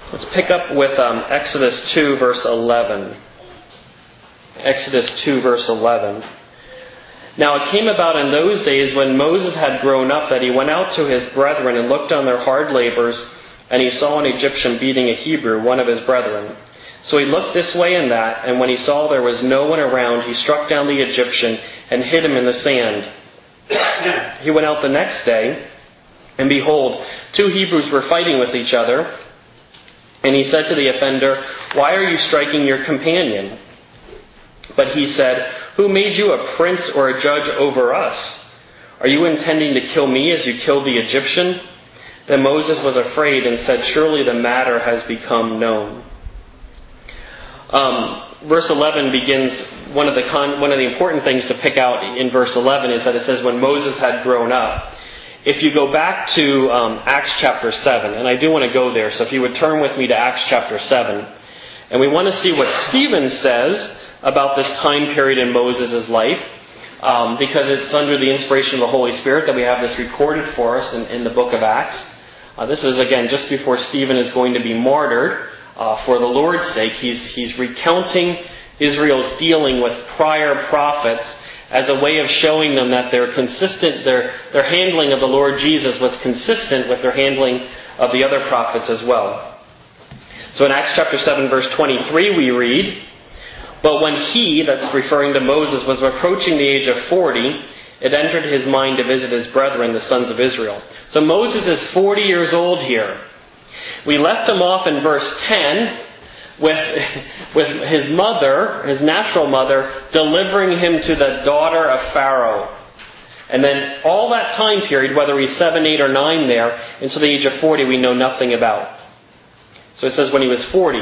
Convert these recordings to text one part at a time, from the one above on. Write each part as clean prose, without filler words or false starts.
Let's pick up with Exodus 2, verse 11. Exodus 2, verse 11. Now it came about in those days when Moses had grown up that he went out to his brethren and looked on their hard labors, and he saw an Egyptian beating a Hebrew, one of his brethren. So he looked this way and that, and when he saw there was no one around, he struck down the Egyptian and hid him in the sand. He went out the next day, and behold, 2 Hebrews were fighting with each other. And he said to the offender, "Why are you striking your companion?" But he said, "Who made you a prince or a judge over us? Are you intending to kill me as you killed the Egyptian?" Then Moses was afraid and said, "Surely the matter has become known." Verse 11 begins, one of the important things to pick out in verse 11 is that it says, when Moses had grown up. If you go back to Acts chapter 7, and I do want to go there, so if you would turn with me to Acts chapter 7, and we want to see what Stephen says about this time period in Moses' life, because it's under the inspiration of the Holy Spirit that we have this recorded for us in the book of Acts. This is, again, just before Stephen is going to be martyred for the Lord's sake. He's recounting Israel's dealing with prior prophets as a way of showing them that their handling of the Lord Jesus was consistent with their handling of the other prophets as well. So in Acts chapter 7, verse 23, we read, "But when he," that's referring to Moses, "was approaching the age of 40, it entered his mind to visit his brethren, the sons of Israel." So Moses is 40 years old here. We left him off in verse 10 with his mother, his natural mother, delivering him to the daughter of Pharaoh. And then all that time period, whether he's 7, 8, or 9 there, until the age of 40, we know nothing about. So it says when he was 40.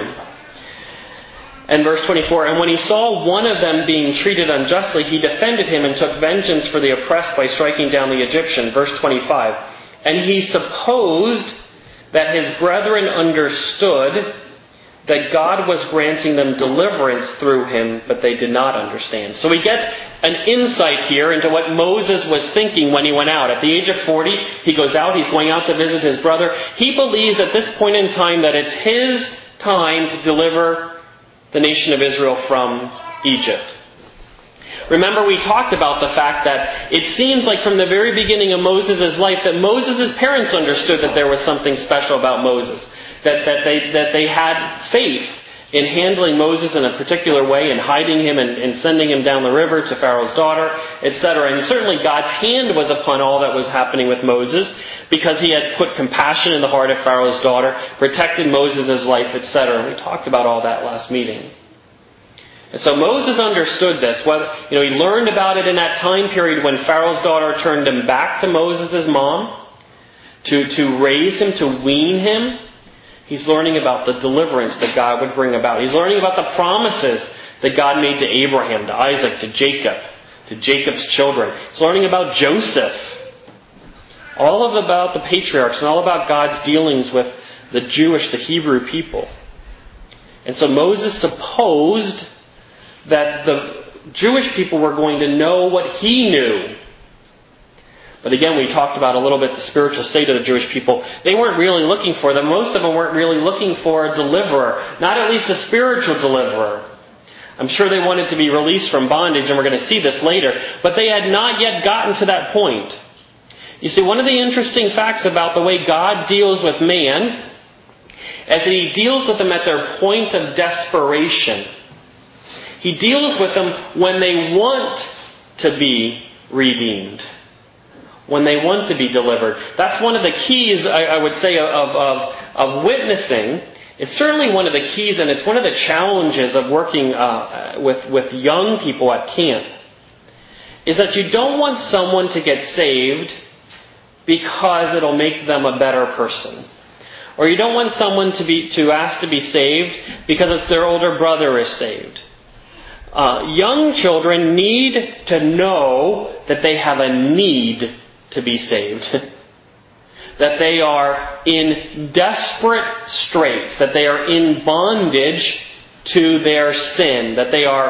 And verse 24, "And when he saw one of them being treated unjustly, he defended him and took vengeance for the oppressed by striking down the Egyptian." Verse 25, "And he supposed that his brethren understood that God was granting them deliverance through him, but they did not understand." So we get an insight here into what Moses was thinking when he went out. At the age of 40, he goes out, he's going out to visit his brother. He believes at this point in time that it's his time to deliver the nation of Israel from Egypt. Remember, we talked about the fact that it seems like from the very beginning of Moses' life that Moses' parents understood that there was something special about Moses. That they had faith in handling Moses in a particular way and hiding him and sending him down the river to Pharaoh's daughter, etc. And certainly God's hand was upon all that was happening with Moses because he had put compassion in the heart of Pharaoh's daughter, protected Moses' life, etc. And we talked about all that last meeting. And so Moses understood this. He learned about it in that time period when Pharaoh's daughter turned him back to Moses' mom to raise him, to wean him. He's learning about the deliverance that God would bring about. He's learning about the promises that God made to Abraham, to Isaac, to Jacob's children. He's learning about Joseph. All about the patriarchs and all about God's dealings with the Hebrew people. And so Moses supposed that the Jewish people were going to know what he knew. But again, we talked about a little bit the spiritual state of the Jewish people. They weren't really looking for them. Most of them weren't really looking for a deliverer. Not at least a spiritual deliverer. I'm sure they wanted to be released from bondage, and we're going to see this later. But they had not yet gotten to that point. You see, one of the interesting facts about the way God deals with man is that He deals with them at their point of desperation. He deals with them when they want to be redeemed. When they want to be delivered. That's one of the keys, I would say, of witnessing. It's certainly one of the keys, and it's one of the challenges of working with young people at camp, is that you don't want someone to get saved because it'll make them a better person. Or you don't want someone to ask to be saved because it's their older brother is saved. Young children need to know that they have a need to be saved. That they are in desperate straits. That they are in bondage to their sin. That they are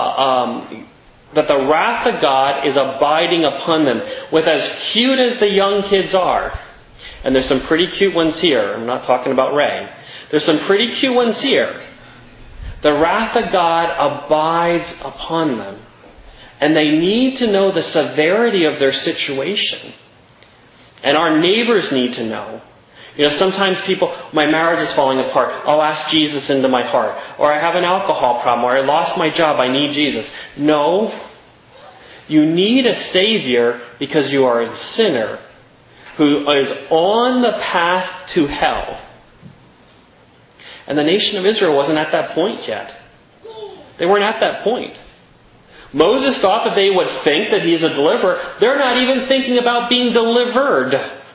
that the wrath of God is abiding upon them. With as cute as the young kids are, and there's some pretty cute ones here. I'm not talking about Ray. There's some pretty cute ones here. The wrath of God abides upon them. And they need to know the severity of their situation. And our neighbors need to know. Sometimes people, my marriage is falling apart. I'll ask Jesus into my heart. Or I have an alcohol problem. Or I lost my job. I need Jesus. No. You need a Savior because you are a sinner who is on the path to hell. And the nation of Israel wasn't at that point yet. They weren't at that point. Moses thought that they would think that he's a deliverer. They're not even thinking about being delivered.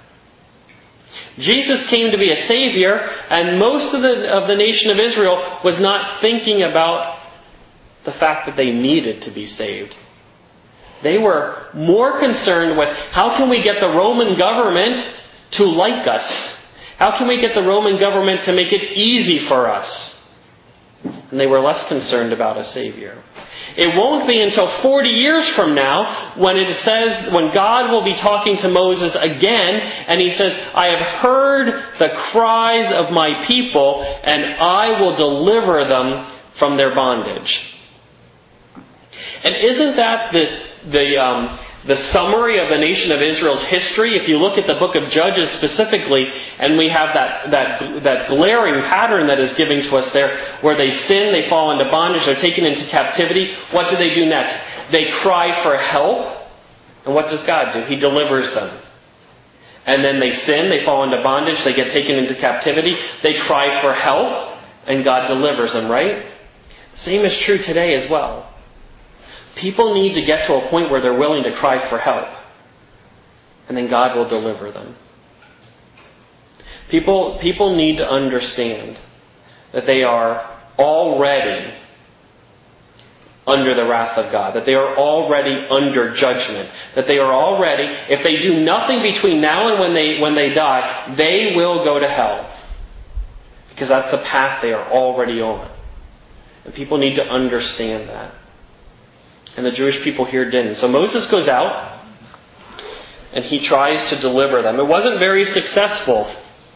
Jesus came to be a Savior, and most of the nation of Israel was not thinking about the fact that they needed to be saved. They were more concerned with how can we get the Roman government to like us? How can we get the Roman government to make it easy for us? And they were less concerned about a Savior. It won't be until 40 years from now when God will be talking to Moses again, and He says, I have heard the cries of my people, and I will deliver them from their bondage. And isn't that the summary of the nation of Israel's history? If you look at the book of Judges specifically, and we have that glaring pattern that is given to us there, where they sin, they fall into bondage, they're taken into captivity. What do they do next? They cry for help. And what does God do? He delivers them. And then they sin, they fall into bondage, they get taken into captivity. They cry for help, and God delivers them, right? Same is true today as well. People need to get to a point where they're willing to cry for help. And then God will deliver them. People need to understand that they are already under the wrath of God. That they are already under judgment. That they are already, if they do nothing between now and when they die, they will go to hell. Because that's the path they are already on. And people need to understand that. And the Jewish people here didn't. So Moses goes out and he tries to deliver them. It wasn't very successful.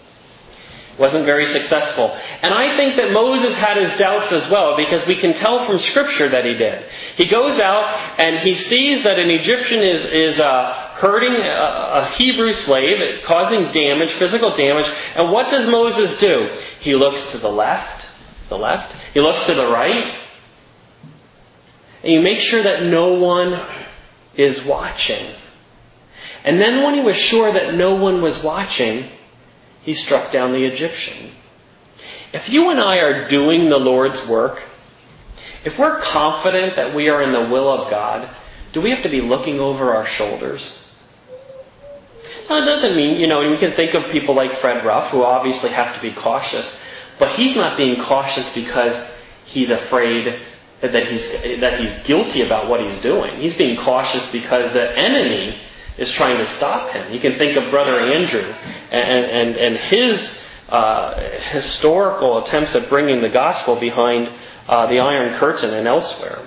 And I think that Moses had his doubts as well, because we can tell from Scripture that he did. He goes out and he sees that an Egyptian is hurting a Hebrew slave, causing damage, physical damage. And what does Moses do? He looks to the left. He looks to the right. And you make sure that no one is watching. And then when he was sure that no one was watching, he struck down the Egyptian. If you and I are doing the Lord's work, if we're confident that we are in the will of God, do we have to be looking over our shoulders? Now, it doesn't mean, we can think of people like Fred Ruff, who obviously have to be cautious, but he's not being cautious because he's afraid that he's guilty about what he's doing. He's being cautious because the enemy is trying to stop him. You can think of Brother Andrew and his historical attempts at bringing the gospel behind the Iron Curtain and elsewhere.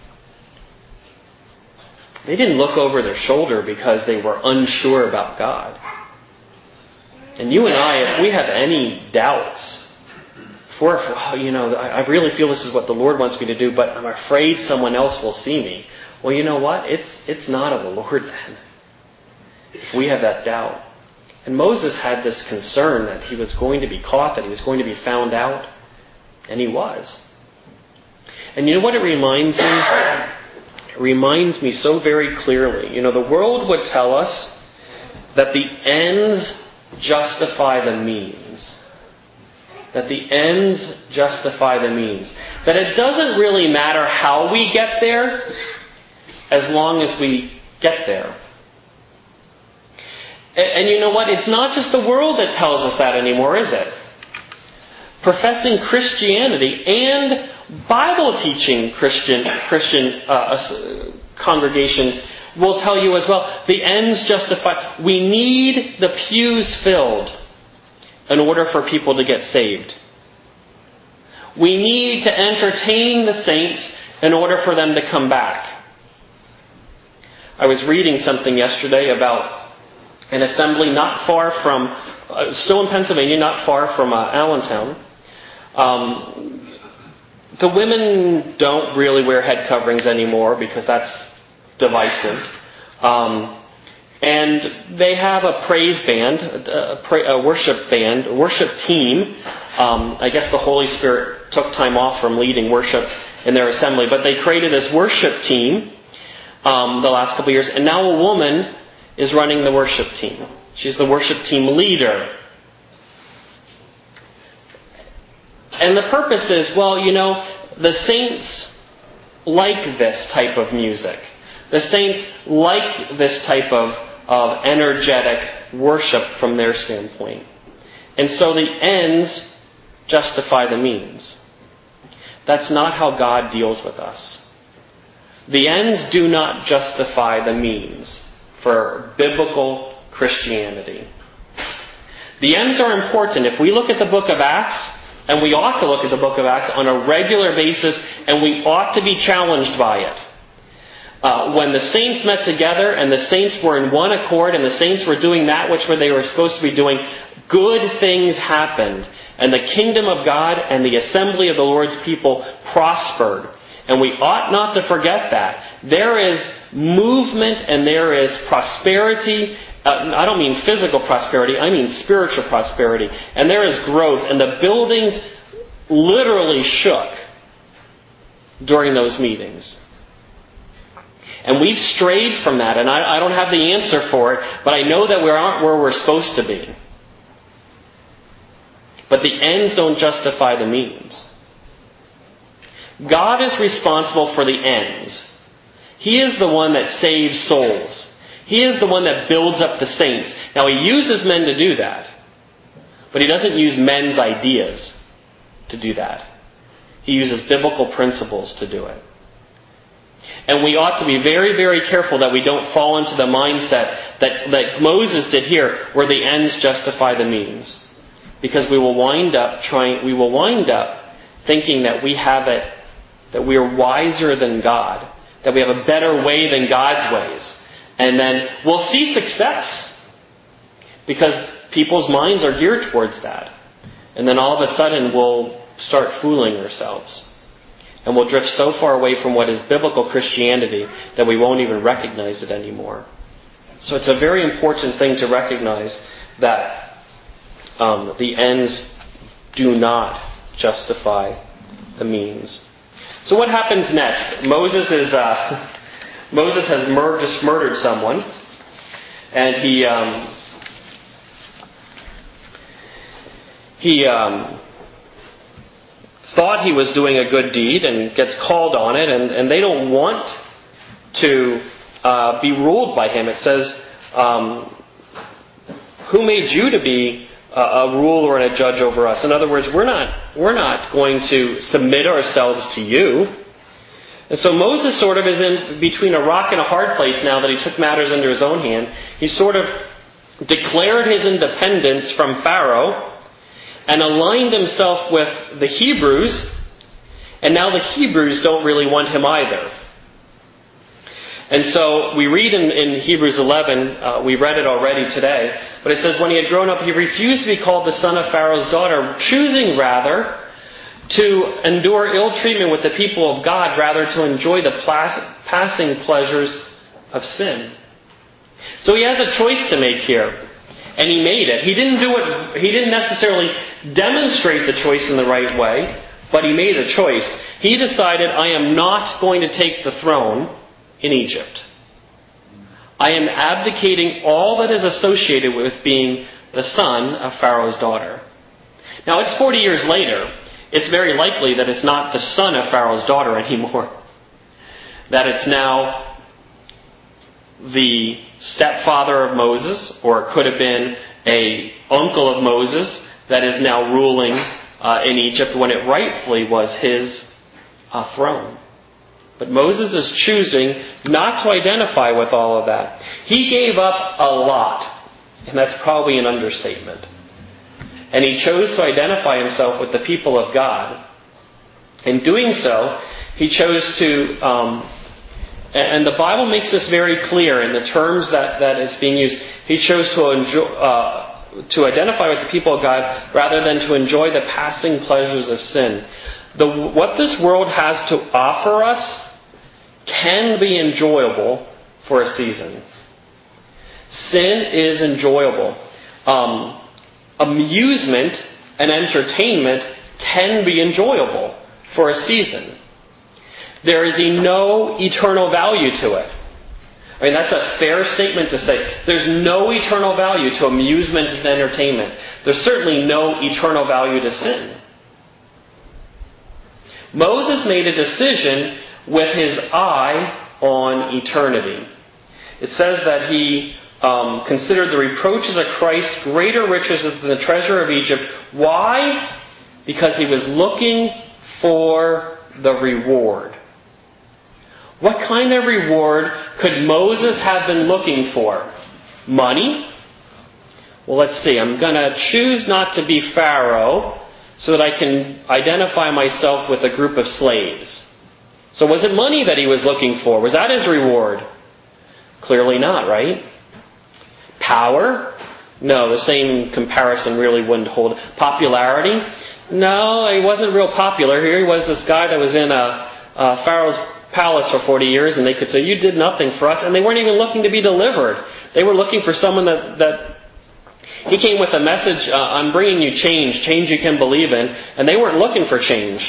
They didn't look over their shoulder because they were unsure about God. And you and I, if we have any doubts, I really feel this is what the Lord wants me to do, but I'm afraid someone else will see me. Well, you know what? It's not of the Lord then. If we have that doubt. And Moses had this concern that he was going to be caught, that he was going to be found out. And he was. And you know what it reminds me? It reminds me so very clearly. The world would tell us that the ends justify the means. That the ends justify the means. That it doesn't really matter how we get there, as long as we get there. And you know what? It's not just the world that tells us that anymore, is it? Professing Christianity and Bible-teaching Christian congregations will tell you as well, the ends justify. We need the pews filled in order for people to get saved. We need to entertain the saints in order for them to come back. I was reading something yesterday about an assembly not far from, still in Pennsylvania, not far from Allentown. The women don't really wear head coverings anymore because that's divisive. And they have a praise band, a worship team. I guess the Holy Spirit took time off from leading worship in their assembly, but they created this worship team the last couple of years, and now a woman is running the worship team. She's the worship team leader. And the purpose is, the saints like this type of music. The saints like this type of energetic worship from their standpoint. And so the ends justify the means. That's not how God deals with us. The ends do not justify the means for biblical Christianity. The ends are important. If we look at the book of Acts, and we ought to look at the book of Acts on a regular basis, and we ought to be challenged by it. When the saints met together, and the saints were in one accord, and the saints were doing that which they were supposed to be doing, good things happened. And the kingdom of God and the assembly of the Lord's people prospered. And we ought not to forget that. There is movement and there is prosperity. I don't mean physical prosperity, I mean spiritual prosperity. And there is growth. And the buildings literally shook during those meetings. And we've strayed from that. And I don't have the answer for it, but I know that we aren't where we're supposed to be. But the ends don't justify the means. God is responsible for the ends. He is the one that saves souls. He is the one that builds up the saints. Now, He uses men to do that. But He doesn't use men's ideas to do that. He uses biblical principles to do it. And we ought to be very, very careful that we don't fall into the mindset that Moses did here, where the ends justify the means. Because we will wind up thinking that we have it, that we are wiser than God, that we have a better way than God's ways. And then we'll see success. Because people's minds are geared towards that. And then all of a sudden we'll start fooling ourselves. And we'll drift so far away from what is biblical Christianity that we won't even recognize it anymore. So it's a very important thing to recognize that the ends do not justify the means. So what happens next? Moses has just murdered someone, and he thought he was doing a good deed and gets called on it, and they don't want to be ruled by him. It says, "Who made you to be a ruler and a judge over us?" In other words, we're not going to submit ourselves to you. And so Moses sort of is in between a rock and a hard place now that he took matters into his own hand. He sort of declared his independence from Pharaoh and aligned himself with the Hebrews, and now the Hebrews don't really want him either. And so we read in Hebrews 11, we read it already today, but it says, when he had grown up, he refused to be called the son of Pharaoh's daughter, choosing rather to endure ill treatment with the people of God, rather to enjoy the passing pleasures of sin. So he has a choice to make here, and he made it. He didn't necessarily demonstrate the choice in the right way, but he made a choice. He decided, I am not going to take the throne in Egypt. I am abdicating all that is associated with being the son of Pharaoh's daughter. Now, it's 40 years later. It's very likely that it's not the son of Pharaoh's daughter anymore. That it's now the stepfather of Moses, or it could have been an uncle of Moses that is now ruling in Egypt when it rightfully was his throne. But Moses is choosing not to identify with all of that. He gave up a lot, and that's probably an understatement. And he chose to identify himself with the people of God. In doing so, he chose to, and the Bible makes this very clear in the terms that is being used. He chose to to identify with the people of God rather than to enjoy the passing pleasures of sin. What this world has to offer us can be enjoyable for a season. Sin is enjoyable. Amusement and entertainment can be enjoyable for a season. There is no eternal value to it. I mean, that's a fair statement to say. There's no eternal value to amusement and entertainment. There's certainly no eternal value to sin. Moses made a decision with his eye on eternity. It says that he considered the reproaches of Christ greater riches than the treasure of Egypt. Why? Because he was looking for the reward. What kind of reward could Moses have been looking for? Money? Well, let's see. I'm going to choose not to be Pharaoh so that I can identify myself with a group of slaves. So was it money that he was looking for? Was that his reward? Clearly not, right? Power? No, the same comparison really wouldn't hold. Popularity? No, he wasn't real popular. Here he was, this guy that was in Pharaoh's palace for 40 years, and they could say, you did nothing for us. And they weren't even looking to be delivered. They were looking for someone that he came with a message, I'm bringing you change you can believe in. And they weren't looking for change.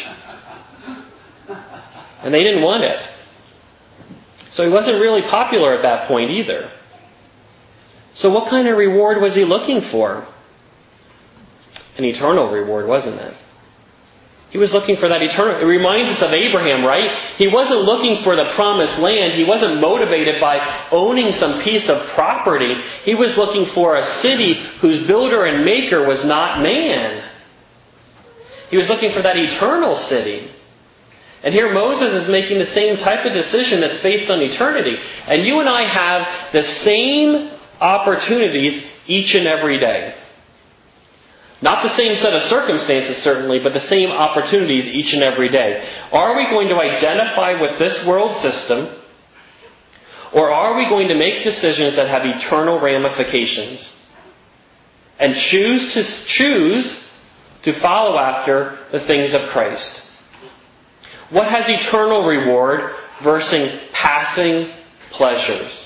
And they didn't want it. So he wasn't really popular at that point either. So what kind of reward was he looking for? An eternal reward, wasn't it? He was looking for that eternal... It reminds us of Abraham, right? He wasn't looking for the promised land. He wasn't motivated by owning some piece of property. He was looking for a city whose builder and maker was not man. He was looking for that eternal city. And here Moses is making the same type of decision that's based on eternity. And you and I have the same opportunities each and every day. Not the same set of circumstances, certainly, but the same opportunities each and every day. Are we going to identify with this world system, or are we going to make decisions that have eternal ramifications and choose to follow after the things of Christ? What has eternal reward versus passing pleasures?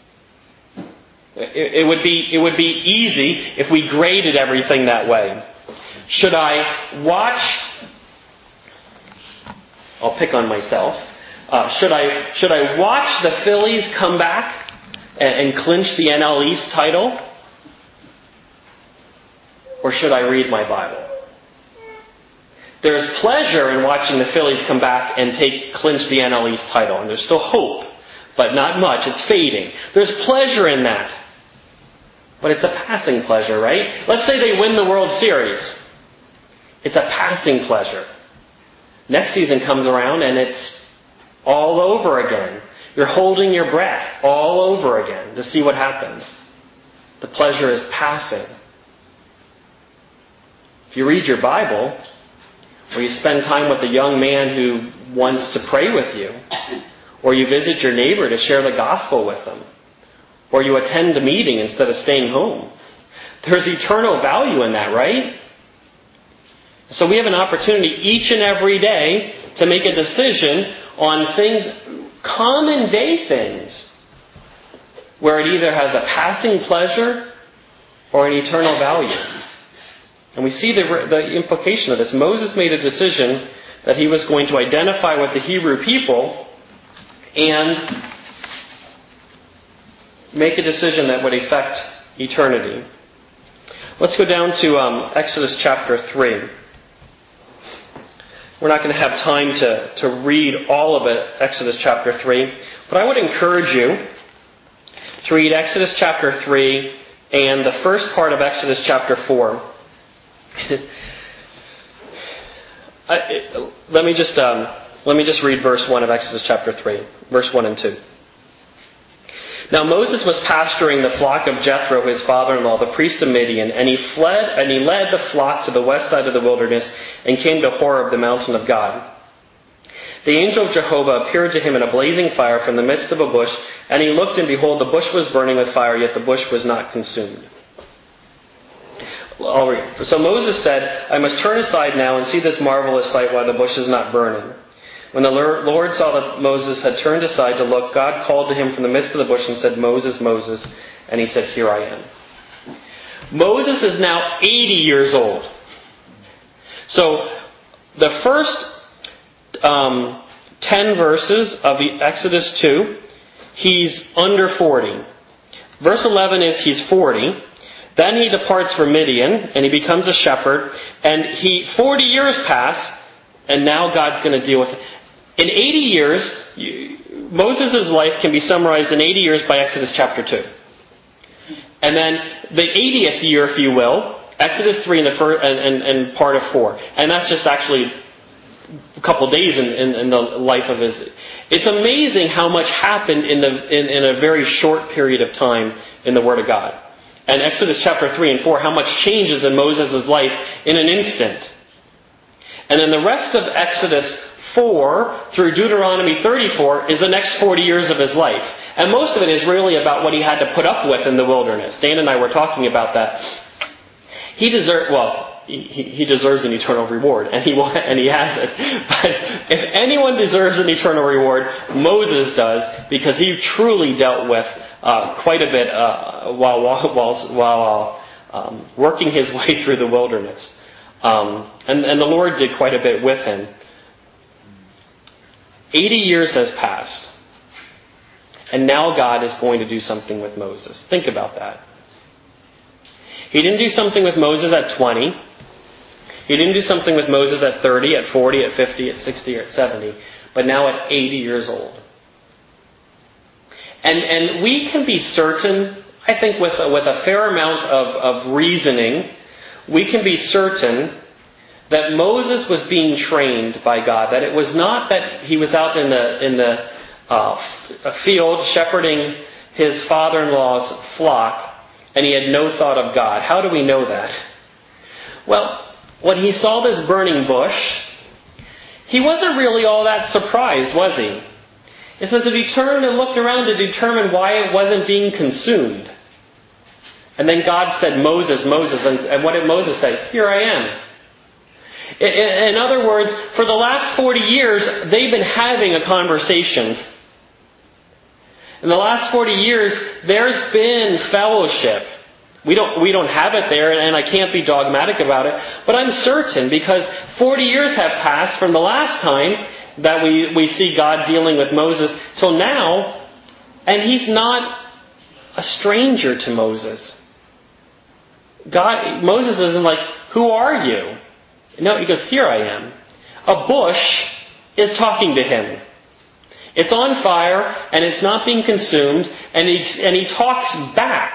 It would be easy if we graded everything that way. Should I watch... I'll pick on myself. Should I watch the Phillies come back and clinch the NL East title? Or should I read my Bible? There's pleasure in watching the Phillies come back and clinch the NL East title. And there's still hope, but not much. It's fading. There's pleasure in that. But it's a passing pleasure, right? Let's say they win the World Series. It's a passing pleasure. Next season comes around and it's all over again. You're holding your breath all over again to see what happens. The pleasure is passing. If you read your Bible, or you spend time with a young man who wants to pray with you, or you visit your neighbor to share the gospel with them, or you attend a meeting instead of staying home, there's eternal value in that, right? So we have an opportunity each and every day to make a decision on things, common day things, where it either has a passing pleasure or an eternal value. And we see the implication of this. Moses made a decision that he was going to identify with the Hebrew people and make a decision that would affect eternity. Let's go down to Exodus chapter 3. We're not going to have time to read all of it, Exodus chapter 3. But I would encourage you to read Exodus chapter 3 and the first part of Exodus chapter 4. Let me just read verse 1 of Exodus chapter 3, verse 1 and 2. Now Moses was pasturing the flock of Jethro, his father-in-law, the priest of Midian, and he led the flock to the west side of the wilderness and came to Horeb, the mountain of God. The angel of Jehovah appeared to him in a blazing fire from the midst of a bush, and he looked, and behold, the bush was burning with fire, yet the bush was not consumed. I'll read. So Moses said, I must turn aside now and see this marvelous sight while the bush is not burning. When the Lord saw that Moses had turned aside to look, God called to him from the midst of the bush and said, Moses, Moses. And he said, Here I am. Moses is now 80 years old. So the first 10 verses of Exodus 2, he's under 40. Verse 11 is he's 40. Then he departs for Midian, and he becomes a shepherd. And 40 years pass, and now God's going to deal with it. In 80 years, Moses' life can be summarized in 80 years by Exodus chapter 2. And then the 80th year, if you will, Exodus 3 and part of 4. And that's just actually a couple days in the life of his. It's amazing how much happened in a very short period of time in the Word of God. And Exodus chapter 3 and 4, how much changes in Moses' life in an instant. And then the rest of Exodus 4 through Deuteronomy 34 is the next 40 years of his life. And most of it is really about what he had to put up with in the wilderness. Dan and I were talking about that. He deserves an eternal reward, and he has it. But if anyone deserves an eternal reward, Moses does, because he truly dealt with quite a bit while working his way through the wilderness. And the Lord did quite a bit with him. 80 years has passed. And now God is going to do something with Moses. Think about that. He didn't do something with Moses at 20. He didn't do something with Moses at 30, at 40, at 50, at 60, or at 70. But now at 80 years old. And we can be certain, I think with a fair amount of reasoning, we can be certain that Moses was being trained by God. That it was not that he was out in the field shepherding his father-in-law's flock and he had no thought of God. How do we know that? Well, when he saw this burning bush, he wasn't really all that surprised, was he? It says that he turned and looked around to determine why it wasn't being consumed. And then God said, Moses, Moses. And what did Moses say? Here I am. In other words, for the last 40 years, they've been having a conversation. In the last 40 years, there's been fellowship. We don't have it there, and I can't be dogmatic about it. But I'm certain, because 40 years have passed from the last time that we see God dealing with Moses till now, and he's not a stranger to Moses. Moses isn't like, who are you? No, he goes, here I am. A bush is talking to him. It's on fire, and it's not being consumed, and he talks back.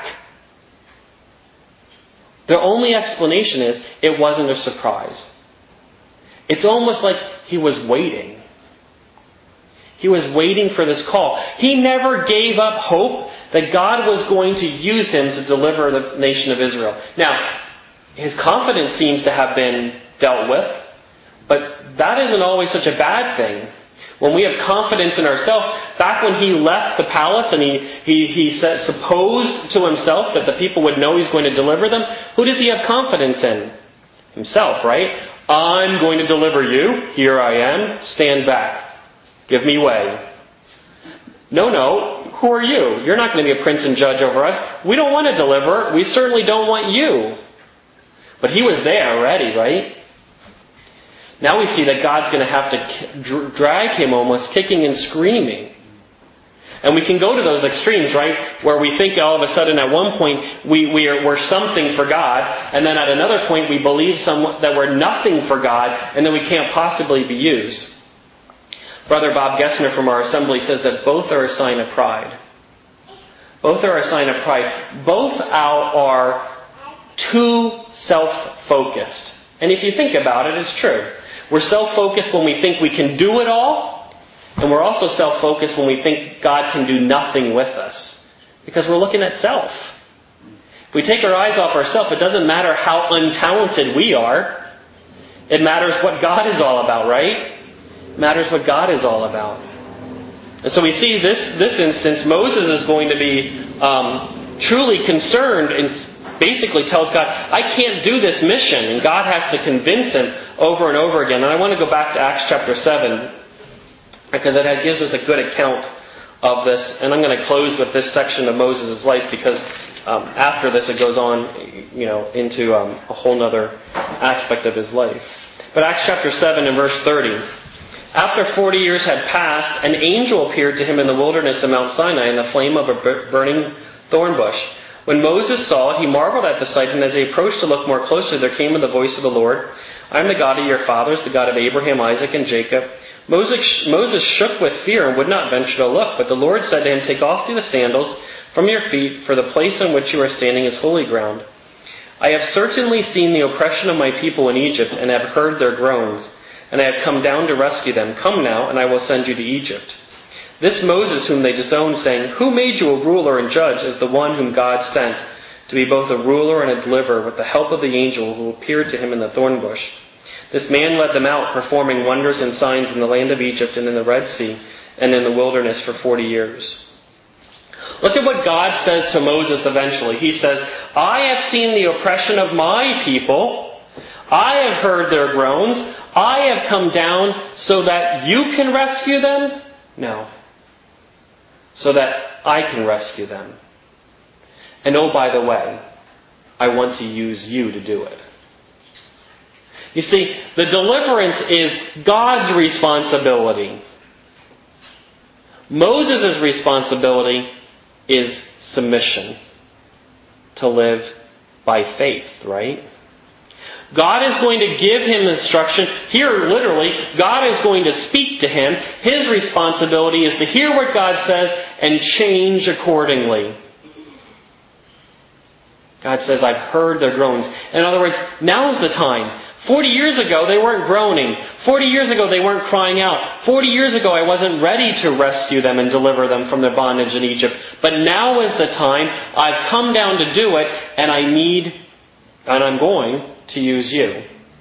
The only explanation is, it wasn't a surprise. It's almost like he was waiting. He was waiting for this call. He never gave up hope that God was going to use him to deliver the nation of Israel. Now, his confidence seems to have been dealt with, but that isn't always such a bad thing. When we have confidence in ourselves, back when he left the palace and he supposed to himself that the people would know he's going to deliver them, who does he have confidence in? Himself, right? I'm going to deliver you. Here I am. Stand back. Give me way. No. Who are you? You're not going to be a prince and judge over us. We don't want to deliver. We certainly don't want you. But he was there already, right? Now we see that God's going to have to drag him almost kicking and screaming. And we can go to those extremes, right? Where we think all of a sudden at one point we're something for God, and then at another point we believe that we're nothing for God, and then we can't possibly be used. Brother Bob Gessner from our assembly says that both are a sign of pride. Both are a sign of pride. Both are too self-focused. And if you think about it, it's true. We're self-focused when we think we can do it all, and we're also self-focused when we think God can do nothing with us. Because we're looking at self. If we take our eyes off ourselves, it doesn't matter how untalented we are. It matters what God is all about, right? It matters what God is all about. And so we see this instance, Moses is going to be truly concerned basically tells God, I can't do this mission. And God has to convince him over and over again. And I want to go back to Acts chapter 7, because it gives us a good account of this. And I'm going to close with this section of Moses' life, because after this it goes on into a whole other aspect of his life. But Acts chapter 7 and verse 30. After 40 years had passed, an angel appeared to him in the wilderness of Mount Sinai in the flame of a burning thorn bush. When Moses saw it, he marveled at the sight, and as he approached to look more closely, there came the voice of the Lord, I am the God of your fathers, the God of Abraham, Isaac, and Jacob. Moses shook with fear and would not venture to look, but the Lord said to him, Take off the sandals from your feet, for the place on which you are standing is holy ground. I have certainly seen the oppression of my people in Egypt, and have heard their groans, and I have come down to rescue them. Come now, and I will send you to Egypt. This Moses whom they disowned, saying, Who made you a ruler and judge, is the one whom God sent to be both a ruler and a deliverer with the help of the angel who appeared to him in the thorn bush. This man led them out, performing wonders and signs in the land of Egypt and in the Red Sea and in the wilderness for 40 years. Look at what God says to Moses eventually. He says, I have seen the oppression of my people. I have heard their groans. I have come down so that you can rescue them? No. So that I can rescue them. And oh, by the way, I want to use you to do it. You see, the deliverance is God's responsibility. Moses' responsibility is submission. To live by faith, right? God is going to give him instruction. Here, literally, God is going to speak to him. His responsibility is to hear what God says and change accordingly. God says, I've heard their groans. In other words, now's the time. 40 years ago, they weren't groaning. 40 years ago, they weren't crying out. 40 years ago, I wasn't ready to rescue them and deliver them from their bondage in Egypt. But now is the time. I've come down to do it, and I'm going to use you.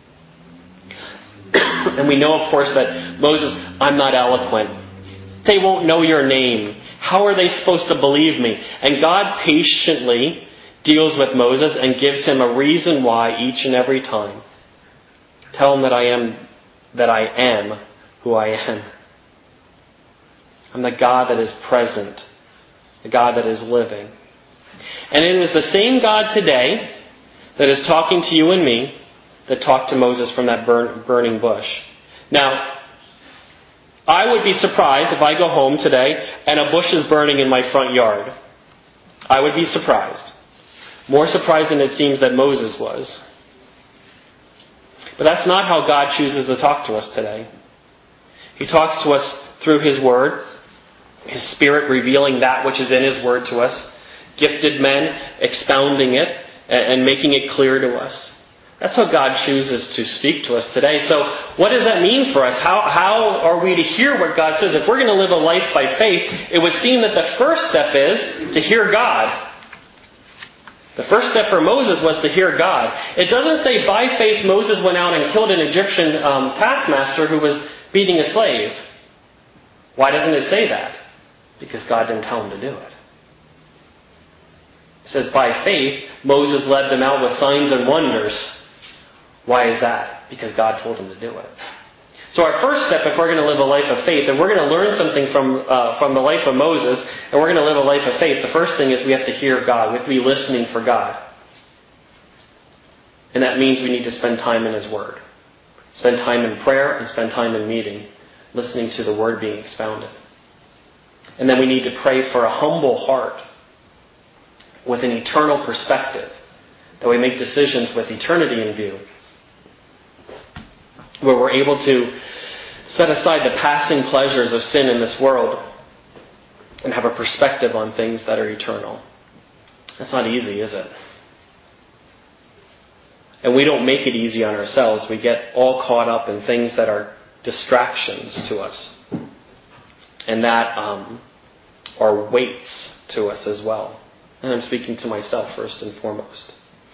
And we know, of course, that Moses, I'm not eloquent. They won't know your name. How are they supposed to believe me? And God patiently deals with Moses and gives him a reason why each and every time. Tell him that I am who I am. I'm the God that is present. The God that is living. And it is the same God today that is talking to you and me that talked to Moses from that burning bush. Now, I would be surprised if I go home today and a bush is burning in my front yard. I would be surprised. More surprised than it seems that Moses was. But that's not how God chooses to talk to us today. He talks to us through His Word, His Spirit revealing that which is in His Word to us, gifted men expounding it and making it clear to us. That's how God chooses to speak to us today. So what does that mean for us? How are we to hear what God says? If we're going to live a life by faith, it would seem that the first step is to hear God. The first step for Moses was to hear God. It doesn't say by faith Moses went out and killed an Egyptian taskmaster who was beating a slave. Why doesn't it say that? Because God didn't tell him to do it. It says by faith Moses led them out with signs and wonders. Why is that? Because God told him to do it. So our first step, if we're going to live a life of faith, and we're going to learn something from the life of Moses, and we're going to live a life of faith, the first thing is we have to hear God. We have to be listening for God. And that means we need to spend time in His Word. Spend time in prayer and spend time in meeting, listening to the Word being expounded. And then we need to pray for a humble heart with an eternal perspective, that we make decisions with eternity in view, where we're able to set aside the passing pleasures of sin in this world and have a perspective on things that are eternal. That's not easy, is it? And we don't make it easy on ourselves. We get all caught up in things that are distractions to us and that are weights to us as well. And I'm speaking to myself first and foremost.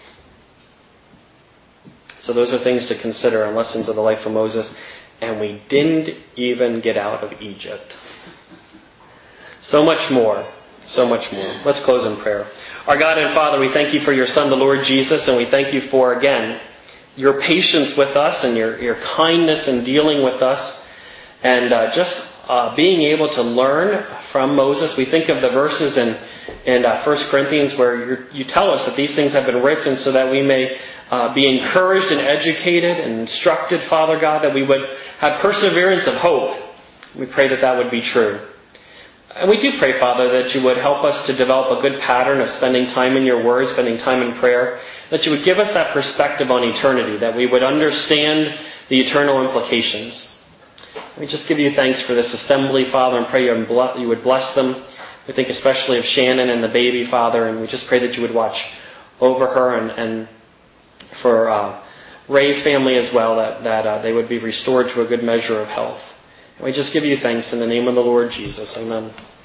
So those are things to consider and lessons of the life of Moses. And we didn't even get out of Egypt. So much more. So much more. Let's close in prayer. Our God and Father, we thank you for your Son, the Lord Jesus, and we thank you for, again, your patience with us and your kindness in dealing with us, and just being able to learn from Moses. We think of the verses in 1 Corinthians where you tell us that these things have been written so that we may be encouraged and educated and instructed, Father God, that we would have perseverance of hope. We pray that that would be true. And we do pray, Father, that you would help us to develop a good pattern of spending time in your word, spending time in prayer, that you would give us that perspective on eternity, that we would understand the eternal implications. We just give you thanks for this assembly, Father, and pray you would bless them. We think especially of Shannon and the baby, Father, and we just pray that you would watch over her and for Ray's family as well, that they would be restored to a good measure of health. And we just give you thanks in the name of the Lord Jesus. Amen.